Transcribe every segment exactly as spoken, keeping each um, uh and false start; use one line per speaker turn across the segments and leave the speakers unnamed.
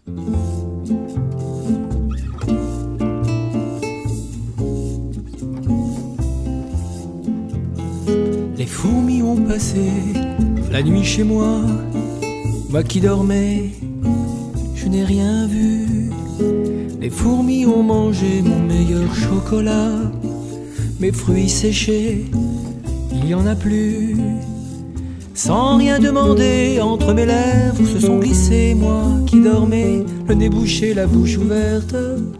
Les fourmis ont passé la nuit chez moi. Moi qui dormais, je n'ai rien vu. Les fourmis ont mangé mon meilleur chocolat. Mes fruits séchés, il y en a plus. Sans rien demander, entre mes lèvres se sont glissés. Moi qui dormais, le nez bouché, la bouche ouverte.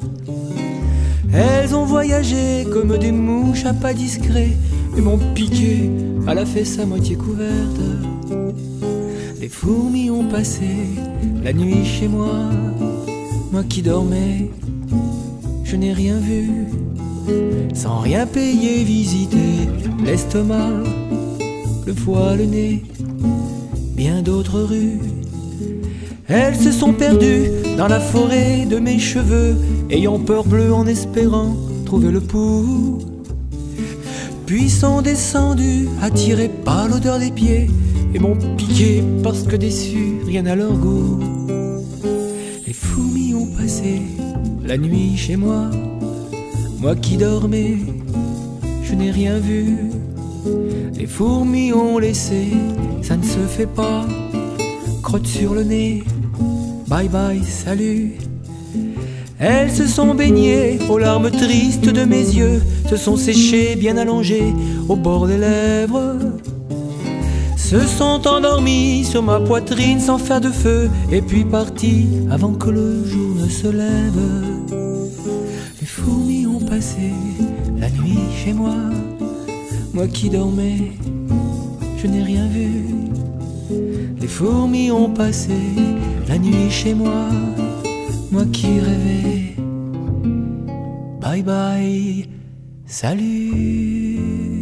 Elles ont voyagé comme des mouches à pas discrets et m'ont piqué à la fesse à moitié couverte. Les fourmis ont passé la nuit chez moi. Moi qui dormais, je n'ai rien vu. Sans rien payer, visiter l'estomac, le foie, le nez, bien d'autres rues. Elles se sont perdues dans la forêt de mes cheveux, ayant peur bleue en espérant trouver le pouls. Puis sont descendues, attirées par l'odeur des pieds, et m'ont piqué parce que déçus, rien à leur goût. Les fourmis ont passé la nuit chez moi. Moi qui dormais, je n'ai rien vu. Les fourmis ont laissé, ça ne se fait pas. Crotte sur le nez, bye bye, salut. Elles se sont baignées aux larmes tristes de mes yeux, se sont séchées bien allongées au bord des lèvres, se sont endormies sur ma poitrine sans faire de feu, et puis parties avant que le jour ne se lève. Les fourmis ont passé la nuit chez moi. Moi qui dormais, je n'ai rien vu. Les fourmis ont passé la nuit chez moi. Moi qui rêvais, bye bye, salut.